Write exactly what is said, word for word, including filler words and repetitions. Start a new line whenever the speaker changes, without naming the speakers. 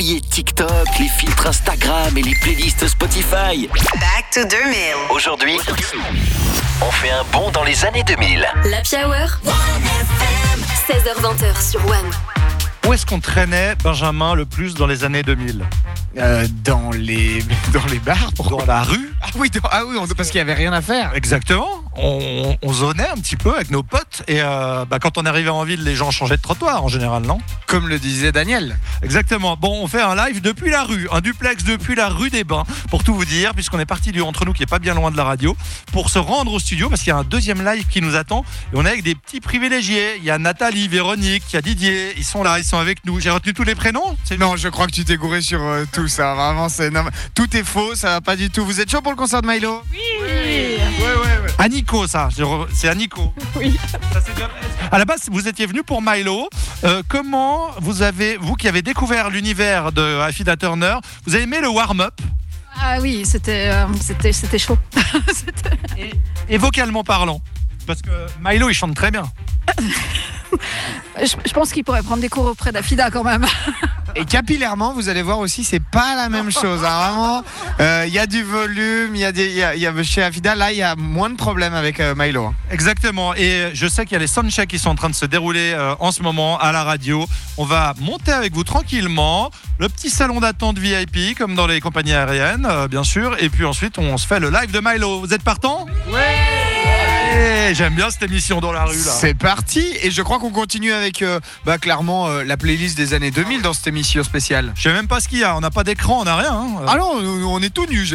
oublié TikTok, les filtres Instagram et les playlists Spotify.
Back to deux mille.
Aujourd'hui, on fait un bond dans les années deux mille.
L'Happy Hour, seize heures vingt sur One.
Où est-ce qu'on traînait, Benjamin, le plus dans les années deux mille?
Euh, dans les dans les bars,
Dans la rue?
Ah oui, dans- ah oui, on- parce qu'il y avait rien à faire.
Exactement. On, on zonait un petit peu avec nos potes et euh, bah, quand on arrivait en ville, les gens changeaient de trottoir en général, non?
Comme le disait Daniel.
Exactement. Bon, on fait un live depuis la rue, un duplex depuis la rue des Bains, pour tout vous dire, puisqu'on est parti du entre nous qui est pas bien loin de la radio, pour se rendre au studio, parce qu'il y a un deuxième live qui nous attend. Et on est avec des petits privilégiés. Il y a Nathalie, Véronique, il y a Didier. Ils sont là, ils sont avec nous. J'ai retenu tous les prénoms. C'est
Non, je crois que tu t'es gouré sur euh, tout ça. Vraiment, c'est non, tout est faux, ça va pas du tout. Vous êtes chaud pour le concert de Milo?
Ouais, ouais, ouais. Aniko, ça. Je re- C'est Aniko.
Oui.
Ça, c'est bien. À la base, vous étiez venu pour Milo. Euh, comment vous avez, vous qui avez découvert l'univers de Affida Turner, vous avez aimé le warm-up?
Ah oui, c'était, euh, c'était, c'était chaud. C'était-
et, et vocalement parlant? Parce que Milo, il chante très bien.
je, je pense qu'il pourrait prendre des cours auprès d'Affida quand même.
Et capillairement, vous allez voir aussi, c'est pas la même chose. hein. Vraiment, euh, il y a du volume, il y a des, il y a, il y a- chez Affida, là, il y a moins de problèmes avec euh, Milo. hein.
Exactement. Et je sais qu'il y a les soundchecks qui sont en train de se dérouler euh, en ce moment à la radio. On va monter avec vous tranquillement. Le petit salon d'attente V I P, comme dans les compagnies aériennes, euh, bien sûr. Et puis ensuite, on se fait le live de Milo. Vous êtes partants? Ouais. J'aime bien cette émission dans la rue, là.
C'est parti, et je crois qu'on continue avec euh, bah, clairement euh, la playlist des années deux mille dans cette émission spéciale.
Je sais même pas ce qu'il y a. On n'a pas d'écran, on n'a rien. hein.
Ah non, on on est tout nus.